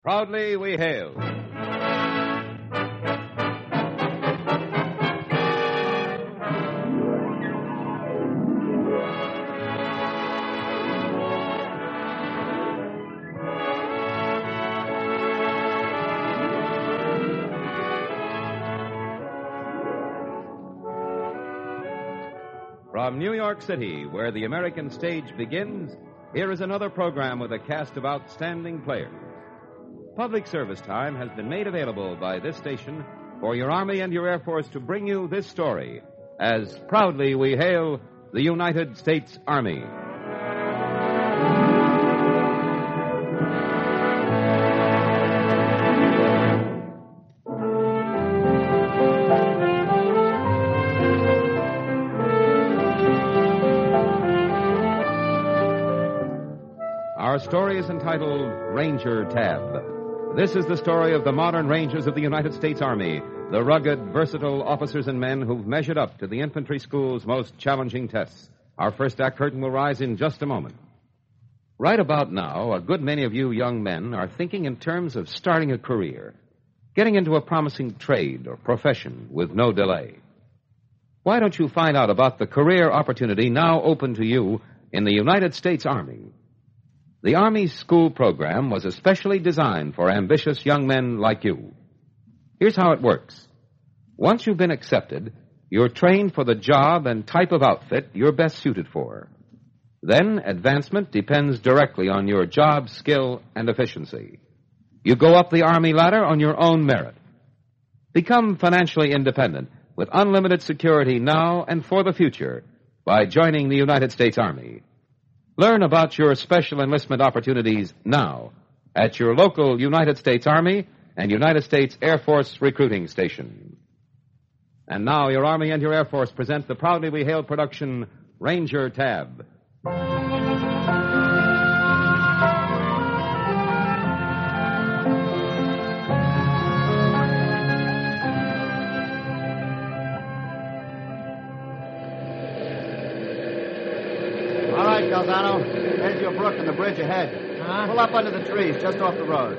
Proudly we hail. From New York City, where the American stage begins, here is another program with a cast of outstanding players. Public service time has been made available by this station for your Army and your Air Force to bring you this story, as proudly we hail the United States Army. Our story is entitled Ranger Tab. This is the story of the modern Rangers of the United States Army, the rugged, versatile officers and men who've measured up to the infantry school's most challenging tests. Our first act curtain will rise in just a moment. Right about now, a good many of you young men are thinking in terms of starting a career, getting into a promising trade or profession with no delay. Why don't you find out about the career opportunity now open to you in the United States Army? The Army's school program was especially designed for ambitious young men like you. Here's how it works. Once you've been accepted, you're trained for the job and type of outfit you're best suited for. Then advancement depends directly on your job skill and efficiency. You go up the Army ladder on your own merit. Become financially independent with unlimited security now and for the future by joining the United States Army. Learn about your special enlistment opportunities now at your local United States Army and United States Air Force recruiting station. And now your Army and your Air Force present the proudly we hail production, Ranger Tab. Calzano, here's your brook and the bridge ahead. Pull up under the trees, just off the road.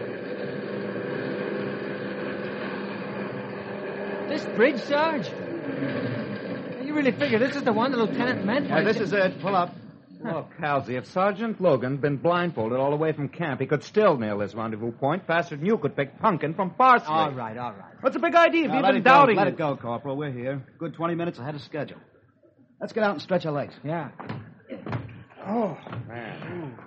This bridge, Sarge? You really figure this is the one the lieutenant meant? Yeah, this is it. Pull up. Look, Halsey, if Sergeant Logan'd been blindfolded all the way from camp, he could still nail this rendezvous point faster than you could pick pumpkin from parsley. All right. What's a big idea if you've let been it go. doubting Let it? it go, Corporal. We're here. Good 20 minutes ahead of schedule. Let's get out and stretch our legs. Yeah. Oh, man.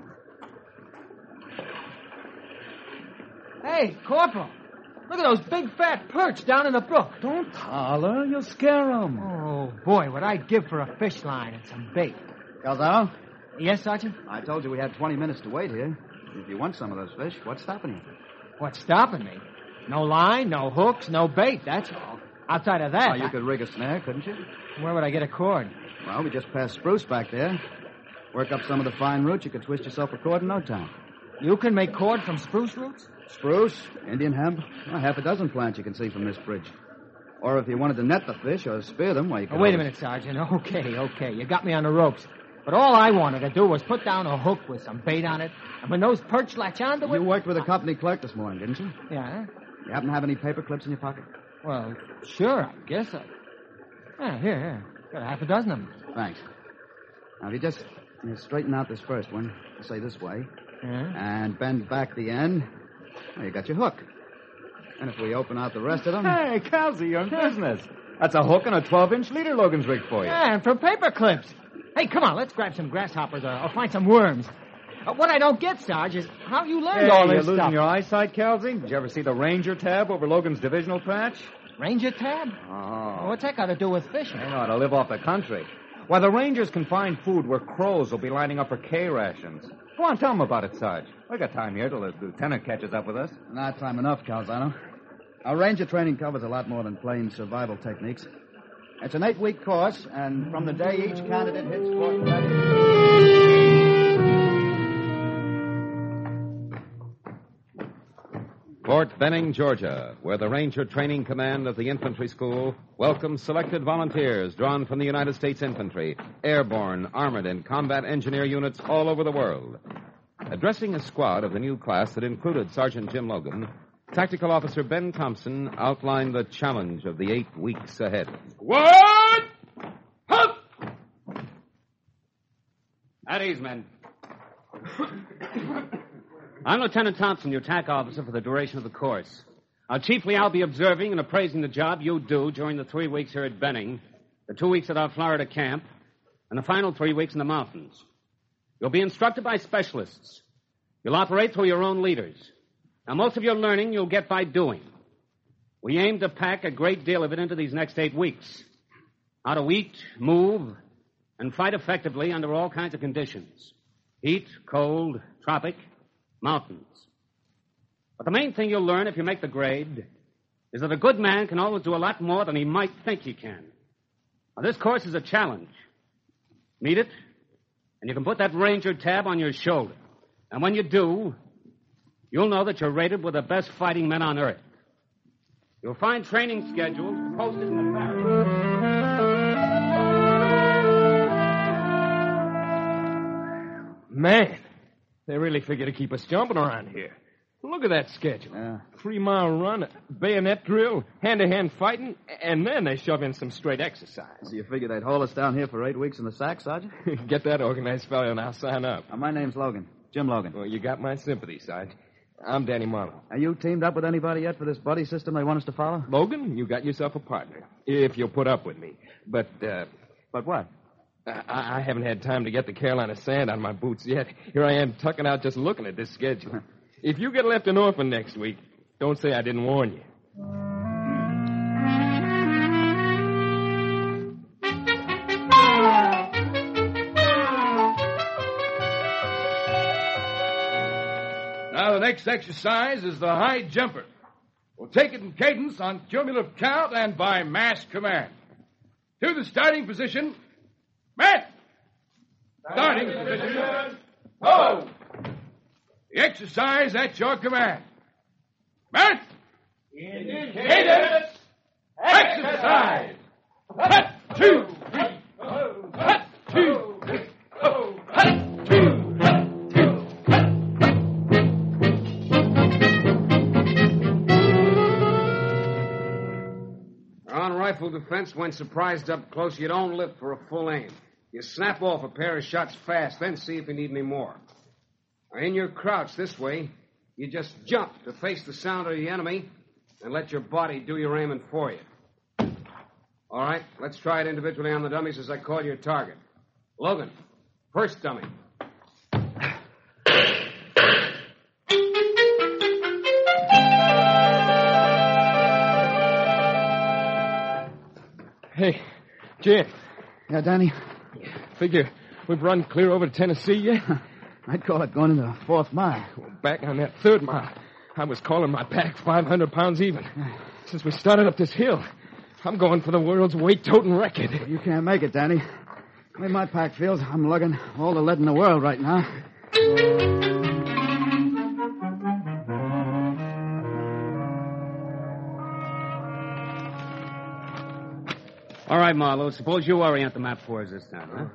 Hey, Corporal. Look at those big fat perch down in the brook. Don't holler. You'll scare them. Oh, boy, what I'd give for a fish line and some bait. Calzano? Yes, Sergeant? I told you we had 20 minutes to wait here. If you want some of those fish, what's stopping you? What's stopping me? No line, no hooks, no bait, that's all. Outside of that... Oh, you could rig a snare, couldn't you? Where would I get a cord? Well, we just passed Spruce back there. Work up some of the fine roots, you could twist yourself a cord in no time. You can make cord from spruce roots? Spruce, Indian hemp, half a dozen plants you can see from this bridge. Or if you wanted to net the fish or spear them, well, you could... Wait a minute, Sergeant. Okay. You got me on the ropes. But all I wanted to do was put down a hook with some bait on it, and when those perch latch onto it... You worked with a company clerk this morning, didn't you? Yeah. You happen to have any paper clips in your pocket? Well, sure, I guess so. Yeah, here. Got a half a dozen of them. Thanks. Now, if you just straighten out this first one, say this way, and bend back the end, well, you got your hook. And if we open out the rest of them... Hey, Calzy, you're in business. That's a hook and a 12-inch leader Logan's rigged for you. Yeah, and for paper clips. Hey, come on, let's grab some grasshoppers or find some worms. What I don't get, Sarge, is how you learned all this you're stuff. losing your eyesight, Calzy? Did you ever see the Ranger tab over Logan's divisional patch? Ranger tab? Oh. What's that got to do with fishing? They know how to live off the country. Why, the Rangers can find food where crows will be lining up for K rations. Go on, tell them about it, Sarge. We got time here till the lieutenant catches up with us. Not time enough, Calzano. Our Ranger training covers a lot more than plain survival techniques. It's an 8-week course, and from the day each candidate hits Fort Fort Benning, Georgia, where the Ranger Training Command of the Infantry School welcomes selected volunteers drawn from the United States Infantry, airborne, armored, and combat engineer units all over the world. Addressing a squad of the new class that included Sergeant Jim Logan, Tactical Officer Ben Thompson outlined the challenge of the 8 weeks ahead. What? Hup! At ease, men. I'm Lieutenant Thompson, your TAC officer for the duration of the course. Chiefly, I'll be observing and appraising the job you do during the 3 weeks here at Benning, the 2 weeks at our Florida camp, and the final 3 weeks in the mountains. You'll be instructed by specialists. You'll operate through your own leaders. Now, most of your learning you'll get by doing. We aim to pack a great deal of it into these next 8 weeks. How to eat, move, and fight effectively under all kinds of conditions. Heat, cold, tropic, mountains. But the main thing you'll learn if you make the grade is that a good man can always do a lot more than he might think he can. Now, this course is a challenge. Meet it, and you can put that Ranger tab on your shoulder. And when you do, you'll know that you're rated with the best fighting men on Earth. You'll find training schedules posted in the barracks. Man, they really figure to keep us jumping around here. Look at that schedule. 3-mile run, bayonet drill, hand-to-hand fighting, and then they shove in some straight exercise. So you figure they'd hold us down here for 8 weeks in the sack, Sergeant? Get that organized, fella, and I'll sign up. My name's Logan. Jim Logan. Well, you got my sympathy, Sarge. I'm Danny Marlowe. Are you teamed up with anybody yet for this buddy system they want us to follow? Logan, you got yourself a partner, if you'll put up with me. But what? I haven't had time to get the Carolina sand on my boots yet. Here I am tucking out just looking at this schedule. If you get left an orphan next week, don't say I didn't warn you. Now, the next exercise is the high jumper. We'll take it in cadence on cumulative count and by mass command. To the starting position. Men! Starting position. Ho! The exercise at your command. Men! In cadence. Exercise. Hut, 2, 3, ho. Hut, 2, 3, ho. Hut, 2, hut, 2, hut. On rifle defense, when surprised up close, you don't lift for a full aim. You snap off a pair of shots fast, then see if you need any more. Now, in your crouch this way, you just jump to face the sound of the enemy and let your body do your aiming for you. All right, let's try it individually on the dummies as I call your target. Logan, first dummy. Hey, Jim. Yeah, Danny? Figure we've run clear over to Tennessee yet? I'd call it going into the 4th mile. Well, back on that 3rd mile, I was calling my pack 500 pounds even. Since we started up this hill, I'm going for the world's weight-toting record. You can't make it, Danny. The way my pack feels, I'm lugging all the lead in the world right now. All right, Marlowe, suppose you orient the map for us this time, huh?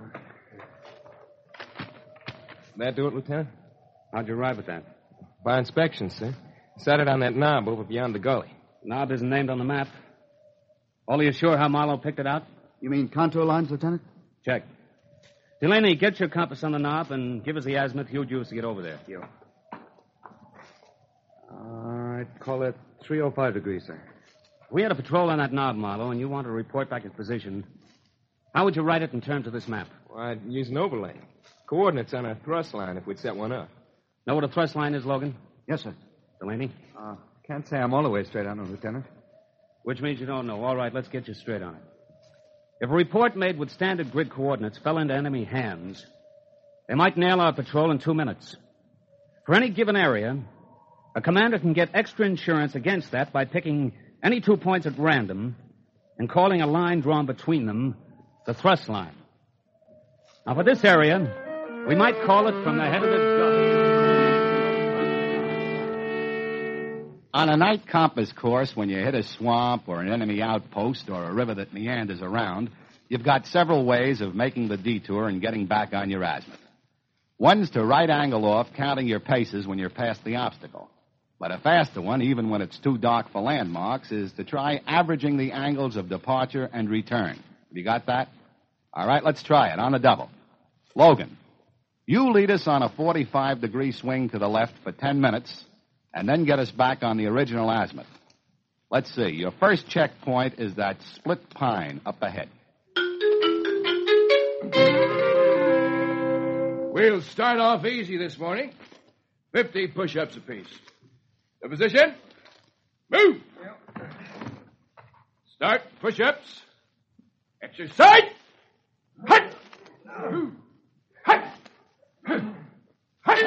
That do it, Lieutenant? How'd you arrive at that? By inspection, sir. Set it on that knob over beyond the gully. Knob isn't named on the map. All of you sure how Marlowe picked it out? You mean contour lines, Lieutenant? Check. Delaney, get your compass on the knob and give us the azimuth you'd use to get over there. You. I'd call it 305 degrees, sir. We had a patrol on that knob, Marlowe, and you want to report back its position. How would you write it in terms of this map? Well, I'd use an overlay. Coordinates on a thrust line if we'd set one up. Know what a thrust line is, Logan? Yes, sir. Delaney? Can't say I'm all the way straight on it, Lieutenant. Which means you don't know. All right, let's get you straight on it. If a report made with standard grid coordinates fell into enemy hands, they might nail our patrol in 2 minutes. For any given area, a commander can get extra insurance against that by picking any 2 points at random and calling a line drawn between them the thrust line. Now, for this area, we might call it from the head of the gully. On a night compass course, when you hit a swamp or an enemy outpost or a river that meanders around, you've got several ways of making the detour and getting back on your azimuth. One's to right angle off, counting your paces when you're past the obstacle. But a faster one, even when it's too dark for landmarks, is to try averaging the angles of departure and return. Have you got that? All right, let's try it on a double. Logan, you lead us on a 45-degree swing to the left for 10 minutes, and then get us back on the original azimuth. Let's see. Your first checkpoint is that split pine up ahead. We'll start off easy this morning. 50 push-ups apiece. The position. Move. Start push-ups. Exercise. Hut. Hut. Hut.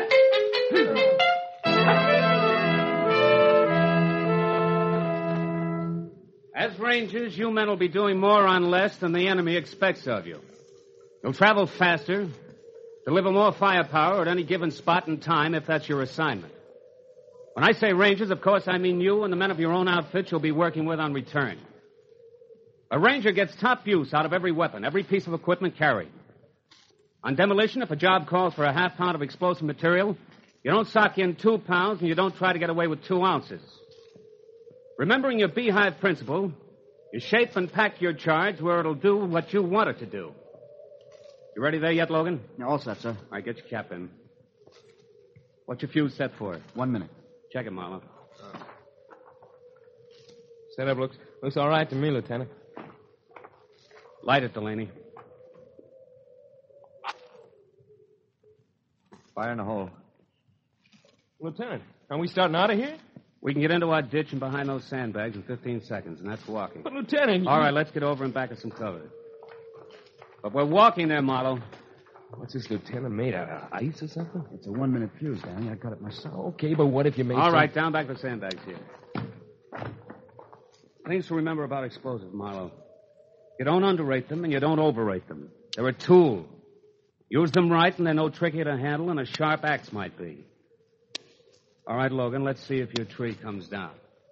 As Rangers, you men will be doing more on less than the enemy expects of you. You'll travel faster, deliver more firepower at any given spot and time if that's your assignment. When I say Rangers, of course, I mean you and the men of your own outfit you'll be working with on return. A Ranger gets top use out of every weapon, every piece of equipment carried. On demolition, if a job calls for a half pound of explosive material, you don't sock in 2 pounds and you don't try to get away with 2 ounces. Remembering your beehive principle, you shape and pack your charge where it'll do what you want it to do. You ready there yet, Logan? All set, sir. All right, get your cap in. What's your fuse set for? 1 minute. Check it, Marlowe. Setup looks all right to me, Lieutenant. Light it, Delaney. Fire in the hole. Lieutenant, are we starting out of here? We can get into our ditch and behind those sandbags in 15 seconds, and that's walking. But, Lieutenant... All right, let's get over and back of some cover. But we're walking there, Marlowe. What's this, Lieutenant, made out of ice or something? It's a 1 minute fuse, Danny. I got it myself. Okay, but what if you made All right, down back the sandbags here. Things to remember about explosives, Marlowe. You don't underrate them and you don't overrate them. They're a tool. Use them right and they're no trickier to handle than a sharp axe might be. All right, Logan, let's see if your tree comes down.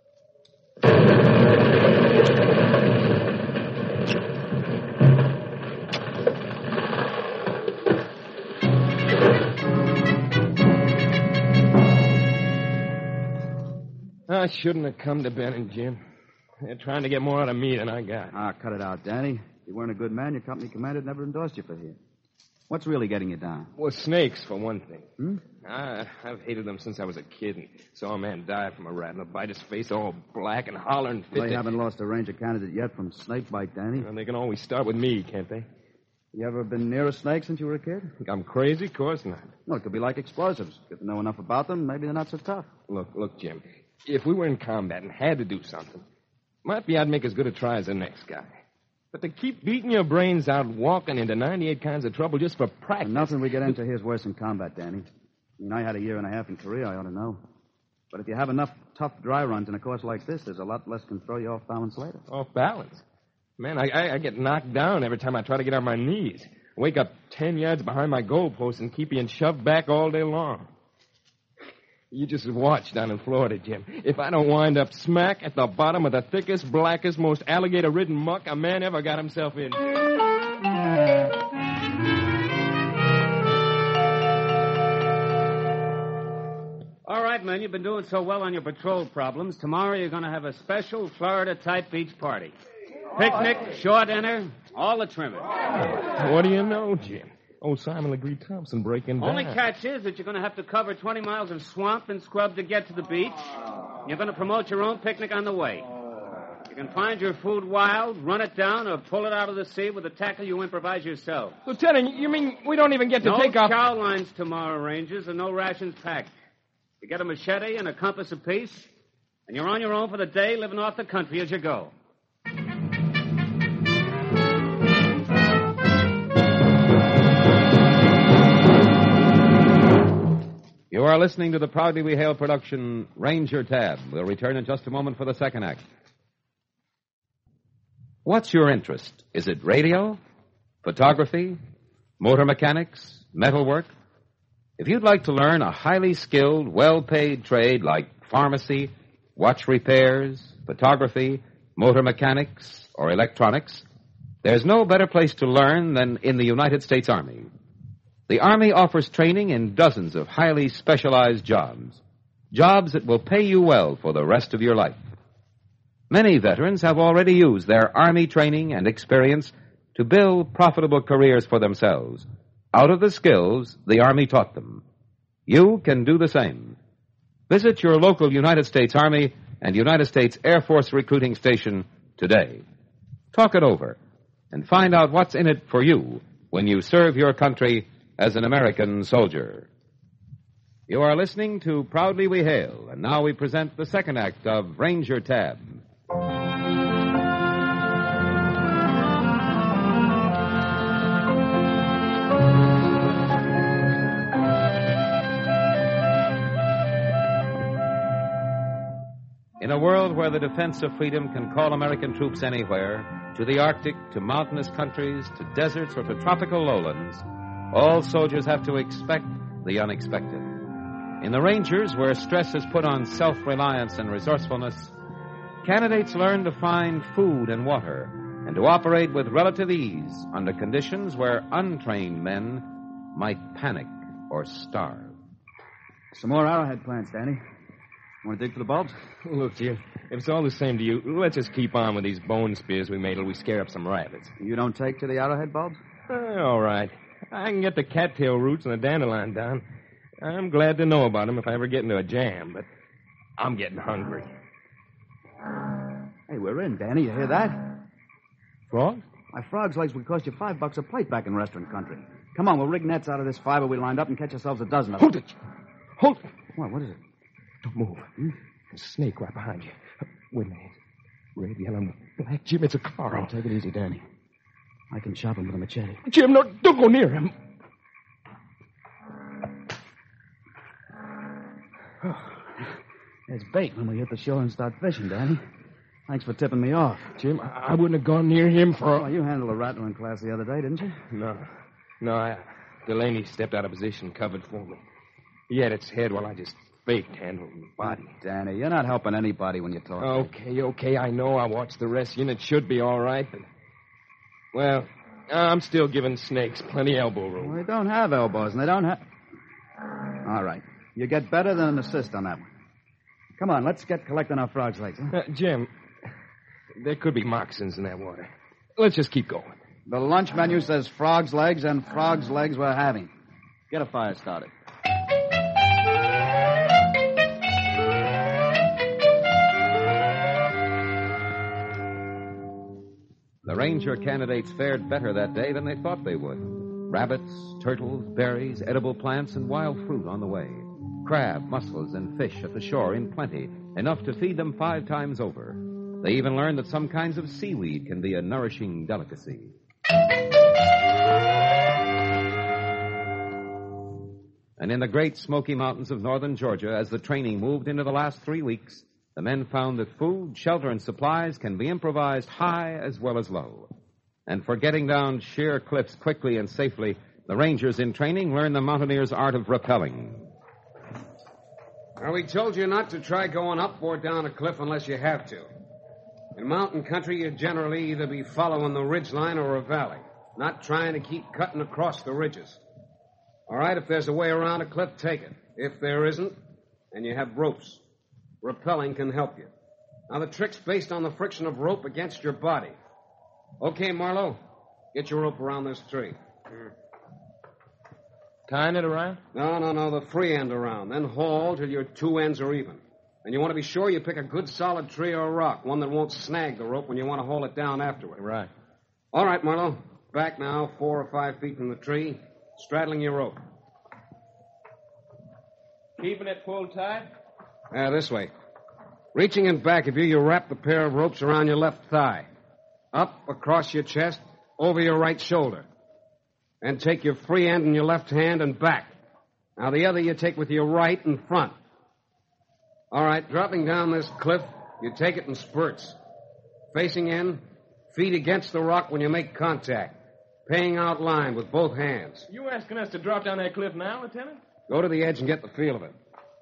I shouldn't have come to Benning, Jim. They're trying to get more out of me than I got. Cut it out, Danny. If you weren't a good man, your company commander never endorsed you for here. What's really getting you down? Well, snakes, for one thing. I've hated them since I was a kid and saw a man die from a rattle bite, his face all black and hollering fit. They haven't lost a Ranger candidate yet from snake bite, Danny. Well, they can always start with me, can't they? You ever been near a snake since you were a kid? Think I'm crazy? Of course not. No, it could be like explosives. Get to know enough about them, maybe they're not so tough. Look, Jim. If we were in combat and had to do something, might be I'd make as good a try as the next guy. But to keep beating your brains out walking into 98 kinds of trouble just for practice... Nothing we get into here's worse than combat, Danny. I mean, I had a year and a half in Korea, I ought to know. But if you have enough tough dry runs in a course like this, there's a lot less can throw you off balance later. Off balance? Man, I get knocked down every time I try to get on my knees. Wake up 10 yards behind my goalpost and keep being shoved back all day long. You just watch down in Florida, Jim. If I don't wind up smack at the bottom of the thickest, blackest, most alligator-ridden muck a man ever got himself into. All right, men, you've been doing so well on your patrol problems. Tomorrow you're going to have a special Florida-type beach party. Picnic, short dinner, all the trimming. What do you know, Jim? Old Simon Legree Thompson breaking down. Only catch is that you're going to have to cover 20 miles of swamp and scrub to get to the beach. You're going to promote your own picnic on the way. You can find your food wild, run it down, or pull it out of the sea with a tackle you improvise yourself. Lieutenant, you mean we don't even get to take off... No chow lines tomorrow, Rangers, and no rations packed. You get a machete and a compass apiece, and you're on your own for the day, living off the country as you go. You are listening to the proudly we hail production, Ranger Tab. We'll return in just a moment for the second act. What's your interest? Is it radio, photography, motor mechanics, metalwork? If you'd like to learn a highly skilled, well-paid trade like pharmacy, watch repairs, photography, motor mechanics, or electronics, there's no better place to learn than in the United States Army. The Army offers training in dozens of highly specialized jobs. Jobs that will pay you well for the rest of your life. Many veterans have already used their Army training and experience to build profitable careers for themselves out of the skills the Army taught them. You can do the same. Visit your local United States Army and United States Air Force recruiting station today. Talk it over and find out what's in it for you when you serve your country as an American soldier. You are listening to Proudly We Hail, and now we present the second act of Ranger Tab. In a world where the defense of freedom can call American troops anywhere, to the Arctic, to mountainous countries, to deserts, or to tropical lowlands, all soldiers have to expect the unexpected. In the Rangers, where stress is put on self-reliance and resourcefulness, candidates learn to find food and water and to operate with relative ease under conditions where untrained men might panic or starve. Some more arrowhead plants, Danny. Want to dig for the bulbs? Look, Jim, if it's all the same to you, let's just keep on with these bone spears we made till we scare up some rabbits. You don't take to the arrowhead bulbs? All right. I can get the cattail roots and the dandelion down. I'm glad to know about them if I ever get into a jam, but I'm getting hungry. Hey, we're in, Danny. You hear that? Frog? My frog's legs would cost you $5 a plate back in restaurant country. Come on, we'll rig nets out of this fiber we lined up and catch ourselves a dozen of them. Hold it! Hold it! What is it? Don't move. There's a snake right behind you. Wait a minute. Red, yellow, and black. Jim, it's a car. Oh, take it easy, Danny. I can chop him with a machete. Jim, no, don't go near him. There's bait when we hit the shore and start fishing, Danny. Thanks for tipping me off. Jim, I wouldn't have gone near him for... Oh, you handled a rattling class the other day, didn't you? No, Delaney stepped out of position, covered for me. He had its head while I just faked handling the body. Danny, you're not helping anybody when you talk. Okay, I know. I watched the rest unit. Should be all right, but... Well, I'm still giving snakes plenty elbow room. Well, they don't have elbows, and they don't have... All right. You get better than an assist on that one. Come on, let's get collecting our frog's legs, huh? Jim, there could be moccasins in that water. Let's just keep going. The lunch menu says frog's legs, and frog's legs we're having. Get a fire started. The Ranger candidates fared better that day than they thought they would. Rabbits, turtles, berries, edible plants, and wild fruit on the way. Crab, mussels, and fish at the shore in plenty, enough to feed them 5 times over. They even learned that some kinds of seaweed can be a nourishing delicacy. And in the great Smoky Mountains of northern Georgia, as the training moved into the last 3 weeks, the men found that food, shelter, and supplies can be improvised high as well as low. And for getting down sheer cliffs quickly and safely, the Rangers in training learned the mountaineer's art of rappelling. Now, we told you not to try going up or down a cliff unless you have to. In mountain country, you generally either be following the ridgeline or a valley, not trying to keep cutting across the ridges. All right, if there's a way around a cliff, take it. If there isn't, and you have ropes, rappelling can help you. Now, the trick's based on the friction of rope against your body. Okay, Marlowe, get your rope around this tree. Tying it around? No, the free end around. Then haul till your 2 ends are even. And you want to be sure you pick a good solid tree or a rock, one that won't snag the rope when you want to haul it down afterward. Right. All right, Marlowe. Back now, 4 or 5 feet from the tree, straddling your rope. Keeping it pulled tight? This way. Reaching in back of you, you wrap the pair of ropes around your left thigh. Up across your chest, over your right shoulder. And take your free end in your left hand and back. Now, the other you take with your right and front. All right, dropping down this cliff, you take it in spurts. Facing in, feet against the rock when you make contact. Paying out line with both hands. You asking us to drop down that cliff now, Lieutenant? Go to the edge and get the feel of it.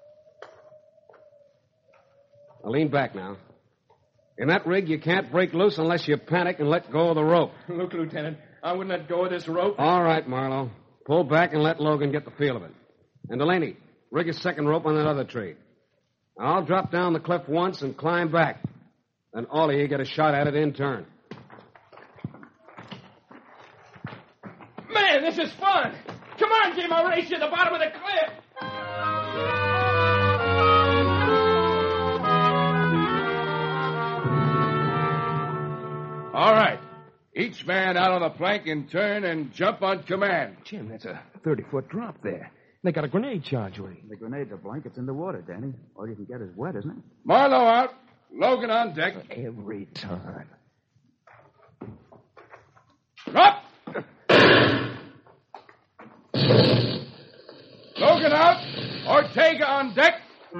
Now, lean back now. In that rig, you can't break loose unless you panic and let go of the rope. Look, Lieutenant, I wouldn't let go of this rope. All right, Marlowe. Pull back and let Logan get the feel of it. And Delaney, rig a second rope on that other tree. Now, I'll drop down the cliff once and climb back. Then all of you get a shot at it in turn. Man, this is fun. Come on, Jim, I'll race you to the bottom of the cliff. All right. Each man out on the plank in turn and jump on command. Jim, that's a 30-foot drop there. They got a grenade charge ready. The grenade's a blanket's in the water, Danny. All you can get is wet, isn't it? Marlowe out. Logan on deck. Every time. Drop! Logan out. Ortega on deck.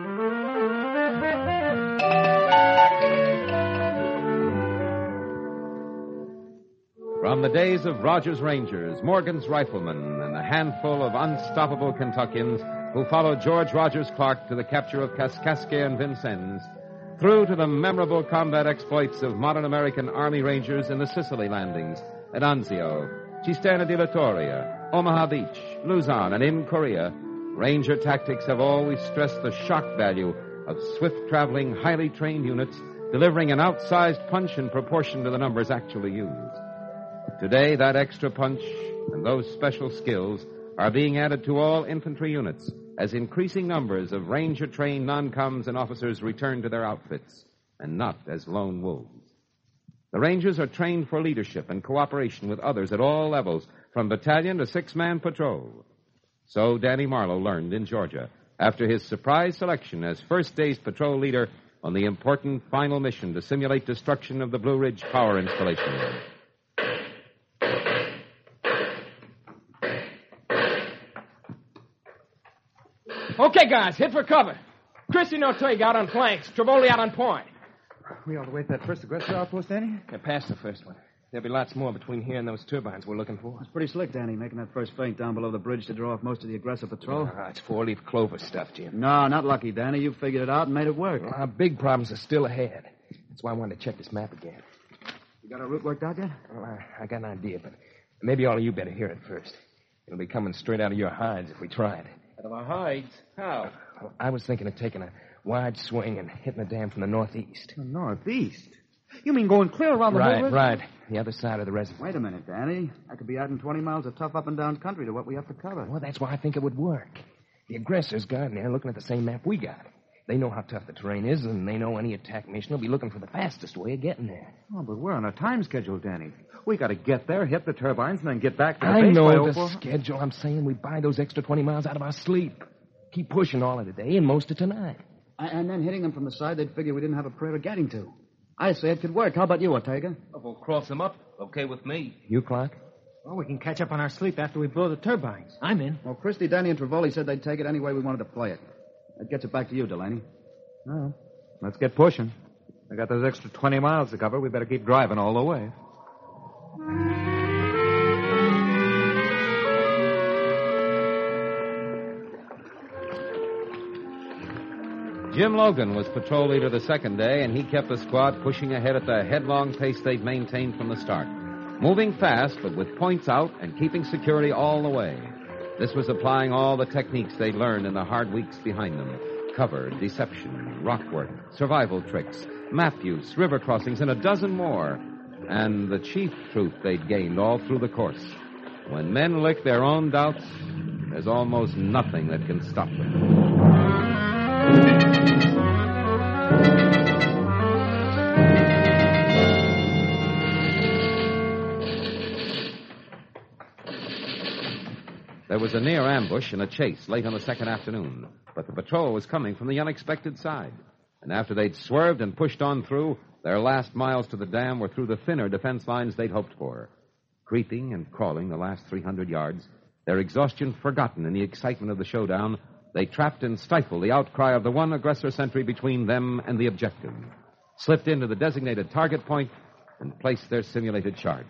From the days of Rogers' Rangers, Morgan's Riflemen, and a handful of unstoppable Kentuckians who followed George Rogers Clark to the capture of Kaskaskia and Vincennes, through to the memorable combat exploits of modern American Army Rangers in the Sicily landings at Anzio, Cisterna di Vittoria, Omaha Beach, Luzon, and in Korea, Ranger tactics have always stressed the shock value of swift-traveling, highly trained units delivering an outsized punch in proportion to the numbers actually used. Today, that extra punch and those special skills are being added to all infantry units as increasing numbers of Ranger-trained non-coms and officers return to their outfits, and not as lone wolves. The Rangers are trained for leadership and cooperation with others at all levels, from battalion to six-man patrol. So Danny Marlowe learned in Georgia, after his surprise selection as first day's patrol leader on the important final mission to simulate destruction of the Blue Ridge power installation. Okay, guys, hit for cover. Christy and Ortega out on flanks. Trevoli out on point. We all the way to that first aggressor outpost, Danny? Yeah, past the first one. There'll be lots more between here and those turbines we're looking for. It's pretty slick, Danny, making that first feint down below the bridge to draw off most of the aggressive patrol. It's four-leaf clover stuff, Jim. No, not lucky, Danny. You figured it out and made it work. Well, our big problems are still ahead. That's why I wanted to check this map again. You got a route worked out yet? Well, I got an idea, but maybe all of you better hear it first. It'll be coming straight out of your hides if we try it. Out of our hides? How? Well, I was thinking of taking a wide swing and hitting the dam from the northeast. The northeast? You mean going clear around the whole river? Right. The other side of the reservoir. Wait a minute, Danny. I could be adding 20 miles of tough up-and-down country to what we have to cover. Well, that's why I think it would work. The aggressors got in there looking at the same map we got. They know how tough the terrain is, and they know any attack mission will be looking for the fastest way of getting there. Oh, but we're on a time schedule, Danny. We got to get there, hit the turbines, and then get back to the I base know by the schedule. I'm saying we buy those extra 20 miles out of our sleep. Keep pushing all of the day and most of tonight. And then hitting them from the side, they'd figure we didn't have a prayer of getting to. I say it could work. How about you, Ortega? We'll cross them up. Okay with me. You, Clark? Well, we can catch up on our sleep after we blow the turbines. I'm in. Well, Christy, Danny, and Trevoli said they'd take it any way we wanted to play it. That gets it back to you, Delaney. Well, let's get pushing. I got those extra 20 miles to cover. We better keep driving all the way. Jim Logan was patrol leader the second day, and he kept the squad pushing ahead at the headlong pace they'd maintained from the start. Moving fast, but with points out and keeping security all the way. This was applying all the techniques they'd learned in the hard weeks behind them. Cover, deception, rock work, survival tricks, map use, river crossings, and a dozen more. And the chief truth they'd gained all through the course. When men lick their own doubts, there's almost nothing that can stop them. There was a near ambush and a chase late on the second afternoon, but the patrol was coming from the unexpected side. And after they'd swerved and pushed on through, their last miles to the dam were through the thinner defense lines they'd hoped for. Creeping and crawling the last 300 yards, their exhaustion forgotten in the excitement of the showdown, they trapped and stifled the outcry of the one aggressor sentry between them and the objective, slipped into the designated target point, and placed their simulated charge.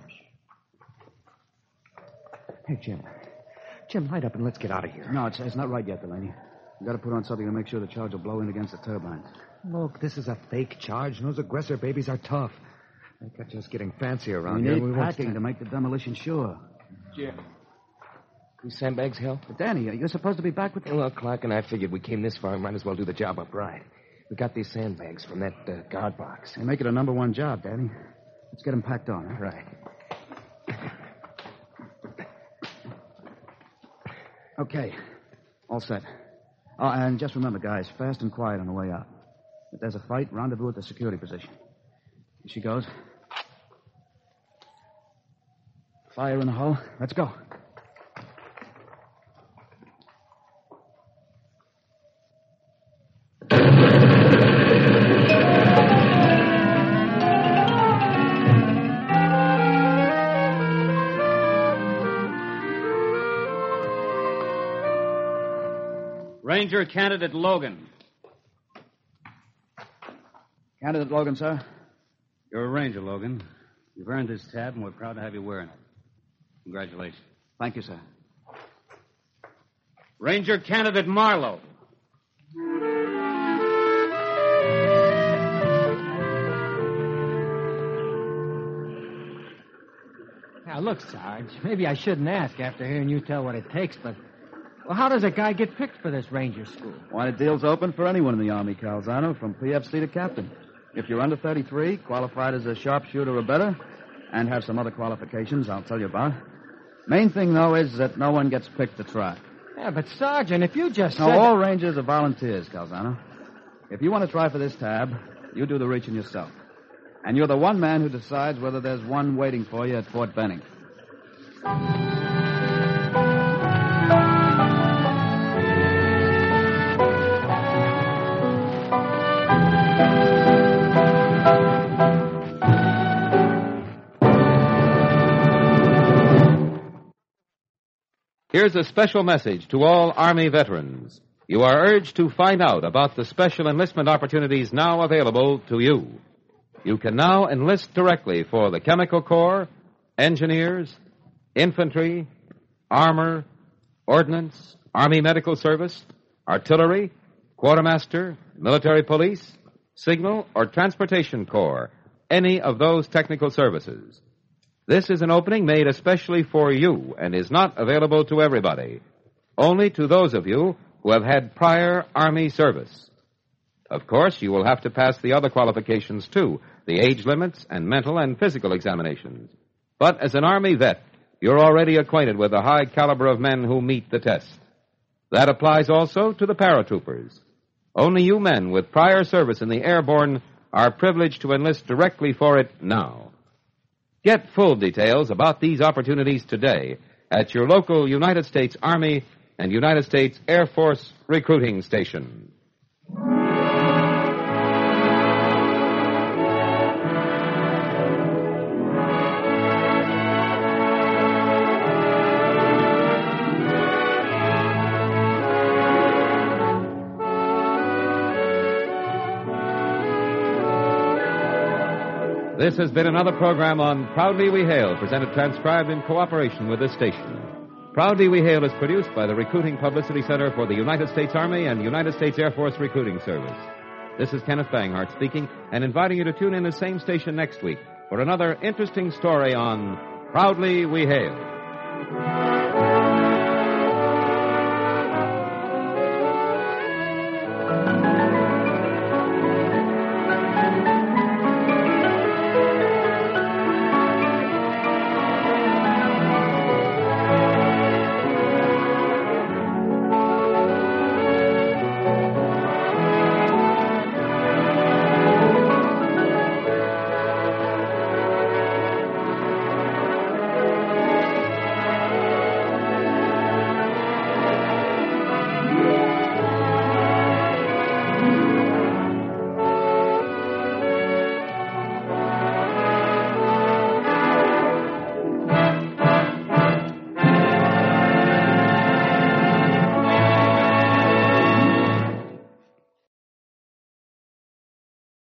Hey, Jim. Jim, light up and let's get out of here. No, it's not right yet, Delaney. We've got to put on something to make sure the charge will blow in against the turbines. Look, this is a fake charge, and those aggressor babies are tough. They catch us getting fancy around we here. Need packing to make the demolition sure. Jim. These sandbags help? But Danny, you're supposed to be back with... Well, Clark and I figured we came this far and might as well do the job up right. We got these sandbags from that guard box. They make it a number one job, Danny. Let's get them packed on, huh? Right. Okay. All set. Oh, and just remember, guys, fast and quiet on the way out. If there's a fight, rendezvous at the security position. Here she goes. Fire in the hull. Let's go. Ranger Candidate Logan. Candidate Logan, sir. You're a Ranger, Logan. You've earned this tab, and we're proud to have you wearing it. Congratulations. Thank you, sir. Ranger Candidate Marlowe. Now, look, Sarge, maybe I shouldn't ask after hearing you tell what it takes, but... Well, how does a guy get picked for this Ranger school? Why, the deal's open for anyone in the Army, Calzano, from PFC to captain. If you're under 33, qualified as a sharpshooter or better, and have some other qualifications I'll tell you about. Main thing, though, is that no one gets picked to try. Yeah, but, Sergeant, if you just No, said... all Rangers are volunteers, Calzano. If you want to try for this tab, you do the reaching yourself. And you're the one man who decides whether there's one waiting for you at Fort Benning. Here's a special message to all Army veterans. You are urged to find out about the special enlistment opportunities now available to you. You can now enlist directly for the Chemical Corps, Engineers, Infantry, Armor, Ordnance, Army Medical Service, Artillery, Quartermaster, Military Police, Signal, or Transportation Corps, any of those technical services. This is an opening made especially for you and is not available to everybody. Only to those of you who have had prior Army service. Of course, you will have to pass the other qualifications, too, the age limits and mental and physical examinations. But as an Army vet, you're already acquainted with the high caliber of men who meet the test. That applies also to the paratroopers. Only you men with prior service in the airborne are privileged to enlist directly for it now. Get full details about these opportunities today at your local United States Army and United States Air Force recruiting station. This has been another program on Proudly We Hail, presented transcribed in cooperation with this station. Proudly We Hail is produced by the Recruiting Publicity Center for the United States Army and United States Air Force Recruiting Service. This is Kenneth Banghart speaking and inviting you to tune in the same station next week for another interesting story on Proudly We Hail.